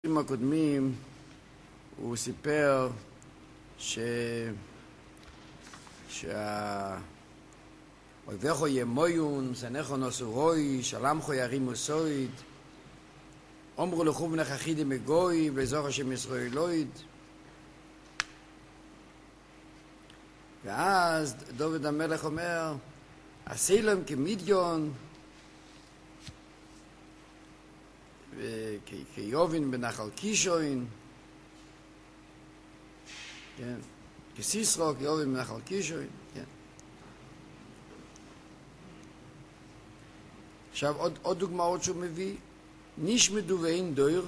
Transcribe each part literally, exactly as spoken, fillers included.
בפרקים הקודמים הוא סיפר ש... שה... אויבכו ימויון, סנכו נוסו רוי, שלמכו ירימו סויד, אומרו לכו בנך אחידי מגוי, וזוך השם ישראלויד. ואז דוד המלך אומר, עשי להם כמדיון, כיובין בנחל קישוין, כן, כסיסרו, כיובין בנחל קישוין, כן. עכשיו עוד, עוד דוגמאות שהוא מביא, נשמדו ואין דויר.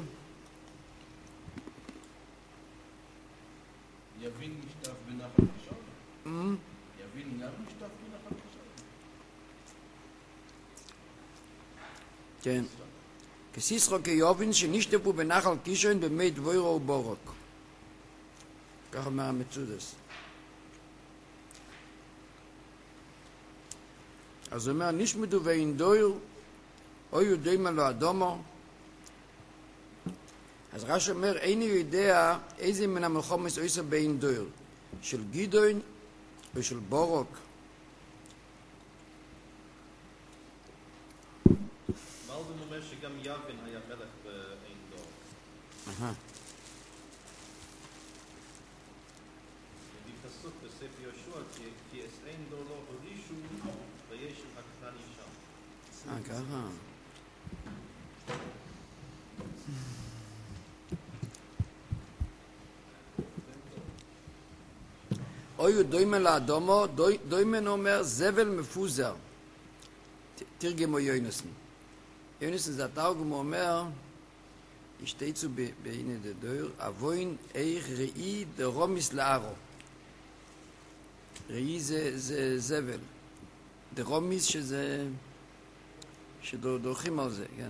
יבין משטף בנחל קישוין? יבין גם משטף בנחל קישוין? כן. כסיסרו כיובין שנשטפו בנחל קישוין במי דבוירו ובורוק. כך אומר המצודס. אז הוא אומר, נשמדו ואין דויר, או יודעים לו אדומו. אז רש"י אומר, איני יודע איזה מן המלחומס עושה באין דויר, של גידון או של בורוק. מה זה אומר שגם יבין היה מלך באין דור? אהה. פסוק בספר יהושע, כי אס אין דור לא הורישו וישב הכנעני שם. אה, ככה. אוי דוימן לאדומו, דוימן אומר זבל מפוזר. תרגמו יוינסן. יוינסן זה התרגום, הוא אומר, השתיצו בעיני דדויר, אבוין איך ראי דרומיס לארו. ראי זה, זה זבל. דרומיס שזה, שדורכים על זה, כן.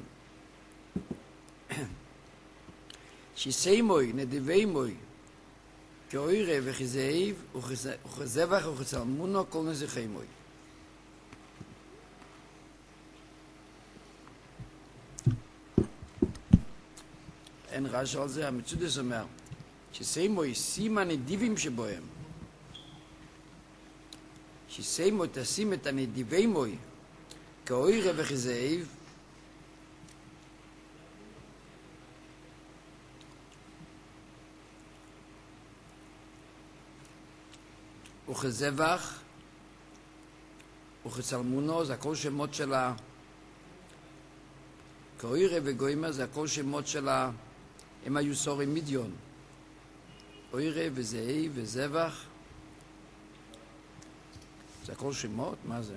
שיסיימוי, נדיבי מוי, כאוירה וכזאיב, וכזבח וכצלמונו, כל נזכי מוי. אין רעש על זה, המצודס אומר, שסיימוי שים הנדיבים שבוהם, שסיימוי תשים את הנדיבי מוי, כאוירה וכזאיב, וכזבח וכצלמונו, זה הכל שמות של ה... כאוירה וגוימה, זה הכל שמות של ה... הם היו סורים מדיון. אוירה וזאי וזבח, זה הכל שמות? מה זה?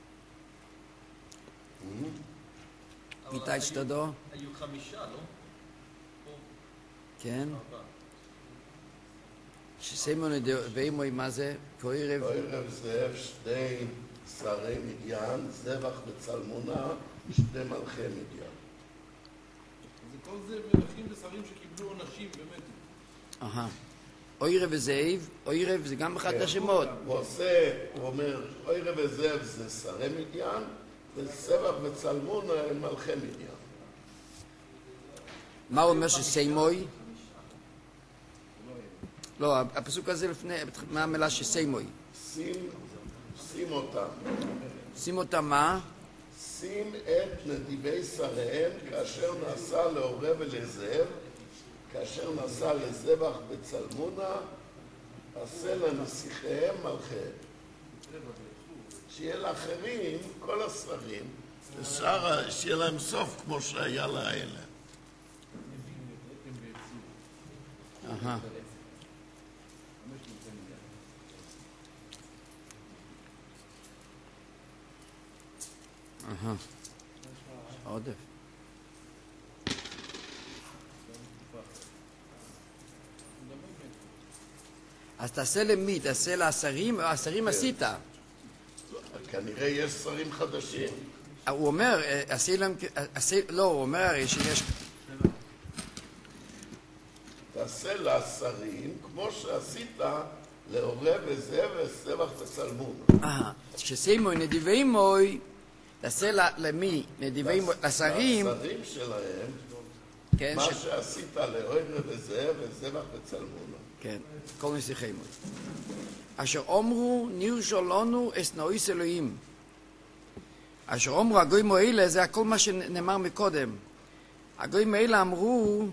איתי שתדו? היו חמישה, לא? כן. שסיימון ואימוי, מה זה? כאוירה אוירב זאב שני שרי מדיין, זבח וצלמונה, שני מלכי מדיין. זה כל זה מלכים ושרים שקיבלו עונשים ומתו. אהה. אוירה וזאב, אוירה זה גם אחד השמות. הוא עושה, הוא אומר, אוירב וזאב זה שרי מדיין, וזבח וצלמונה הם מלכי מדיין. מה הוא אומר שסיימוי? לא, הפסוק הזה לפני, מה המילה שסיימוי? שים, שים אותם. שים אותם מה? שים את נדיבי שריהם כאשר נעשה לעורב ולזאב, כאשר נעשה לזבח בצלמונה, עשה לנסיכיהם מלכיהם. שיהיה לאחרים, כל השרים, ושאר, שיהיה להם סוף כמו שהיה לאלה. אהה. אהה. עודף. אז תעשה למי? תעשה לעשרים? העשרים עשית. כנראה יש שרים חדשים. הוא אומר, עשי להם, לא, הוא אומר הרי שיש... תעשה לשרים כמו שעשית לעורב וזאב וזבח וצלמון. אה, שסיימוי נדיבי מוי, תעשה למי? נדיבי מוי, לשרים... לשרים שלהם כן, מה ש... שעשית לאוירה וזאב וזבח וצלמונה. כן, כל נסיכי מות. אשר אומרו נירשו לנו אסנאויס אלוהים. אשר אומרו הגויים האלה, זה הכל מה שנאמר מקודם. הגויים האלה אמרו,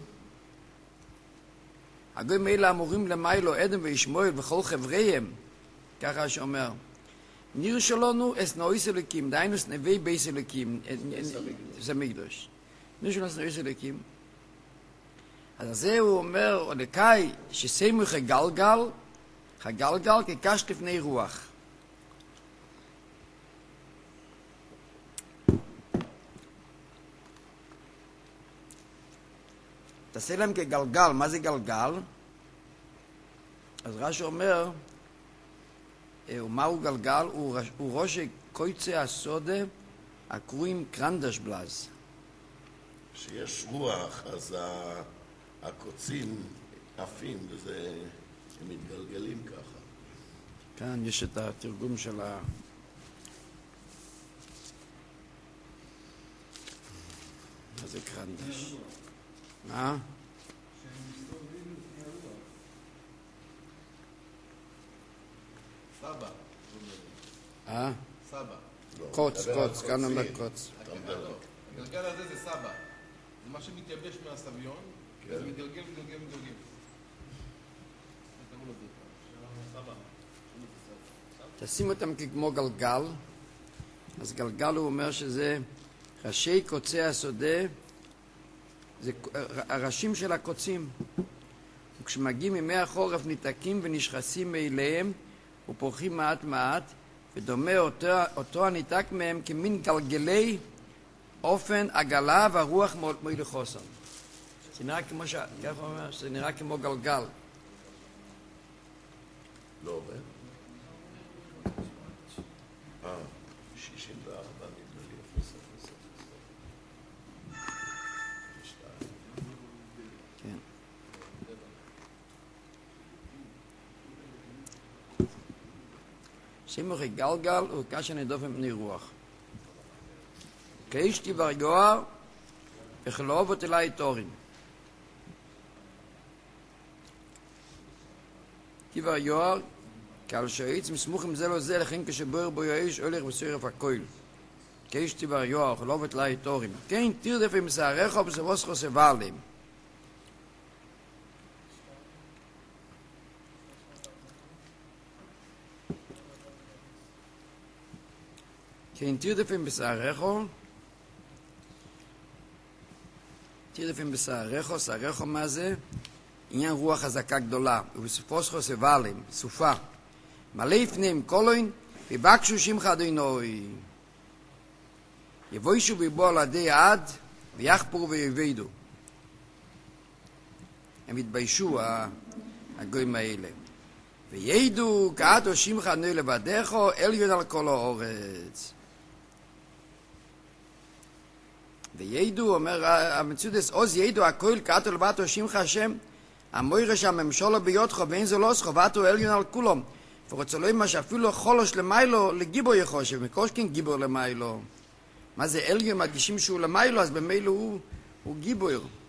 הגויים האלה אמורים למיילו אדם וישמעאל וכל חבריהם, ככה שאומר. נירשו לנו אסנאויס אלוהים, דהיינו סנבי בייס אלוהים, זה מקדוש. נירשו לנו אסנאויס אלוהים. אז זה הוא אומר, עולקאי, שסיימו חגלגל, חגלגל כקש לפני רוח. תעשה להם כגלגל, מה זה גלגל? אז רש"י אומר, ומהו גלגל? הוא, הוא ראש קויצה הסודה הקרויים קרנדשבלז. כשיש רוח, אז הקוצים עפים, וזה, הם מתגלגלים ככה. כאן יש את התרגום של ה... מה זה קרנדש? מה? סבא. אה? סבא. קוץ, קוץ, כאן אומר קוץ. הגלגל הזה זה סבא. זה מה שמתייבש מהסביון, וזה מתגלגל, מתגלגל, מתגלגל. תשים אותם כמו גלגל. אז גלגל הוא אומר שזה ראשי קוצי השדה, זה הראשים של הקוצים. וכשמגיעים ימי החורף ניתקים ונשחסים מאליהם ופורחים מעט מעט, ודומה אותו, אותו הניתק מהם כמין גלגלי אופן עגלה והרוח מויל חוסן. זה נראה כמו ש... ככה הוא אומר, זה נראה כמו גלגל. לא עובד? אה, שישים וארבע נדמה לי, אפס, אפס, אפס. כן. שימוכי גלגל הוא קשה נדופן בני רוח. כאיש תיבר יואר וכלאהובות אליי תורים. תיבר יואר כעל שעיץ מסמוכים זה לא זה לכן כשבור בו יאיש הולך בסרף הכויל. כאיש תיבר יואר וכלאהובות אליי תורים. כן תרדף עם שעריך ובסבוסך סבלים. כן תרדפים בשעריך, תרדפים בשעריך, שעריך מה זה? עניין רוח חזקה גדולה, ובסופו סבלים, סופה. מלא פניהם קולוין, ובקשו שמך אדינוי. יבוישו ביבו על עדי עד, ויחפרו ויבדו. הם התביישו, הגויים האלה. וידעו, כעתו שמך אדינוי לבדך, עליון על כל האורץ. וידעו, אומר המצודס, עוז ידעו הכל כעתו לבטו שמך השם, המוירש הממשולו ביותך, ואין זו לא סחובתו עליון על כולם. ורצולוי מה שאפילו חולוש למיילו, לגיבור יחושב, מקושכין גיבור למיילו. מה זה עליון, מדגישים שהוא למיילו, אז במילו הוא, הוא גיבור.